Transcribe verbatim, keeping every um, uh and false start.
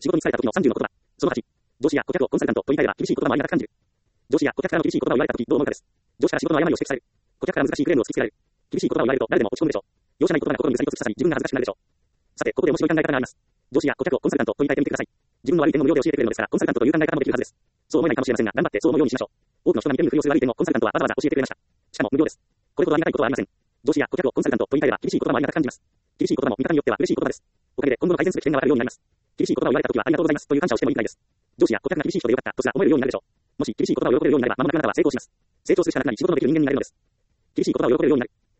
仕事に疲れた時のさんじゅうの言葉。そのはち、上司や顧客をコンサルタントと言い換えれば厳しい言葉もありがたく感じる。上司や顧客からの厳しい言葉を言われた時どう思うかです。上司から仕事の誤りを指摘される。顧客から難しいクレームを突きつけられる。厳しい言葉を言われると誰でも落ち込むでしょう。容赦ない言葉が心にぐさりと突き刺さり自分が恥ずかしくなるでしょう。さて、ここで面白い考え方があります。上司や顧客をコンサルタントと言い換えてみてください。自分の悪い点の無料で教えてくれるのですから、コンサルタントという考え方もできるはずです。そう思えないかもしれませんが、頑張ってそう思うようにしましょう。多くの人が見て見ぬふりをする悪い点をコンサルタントはわざわざ教えてくれました。しかも無料です。これほどありがたいことはありません。上司や顧客をコンサルタントと言い換えれば厳しい言葉もありがたく感じます。厳しい言葉も見方によっては嬉しい言葉です。おかげで今後の改善すべき点がわかるようになります。厳しい言葉を言われた時はありがとうございますという感謝をしてもいいくらいです。上司や顧客が厳しい人でよかったとすら思えるようになるでしょう。もし厳しい言葉を喜べるようになれば、まもなくあなたは成功します。成長するしかなくなり仕事のできる人間になれるのです。厳しい言葉を喜べるようになる。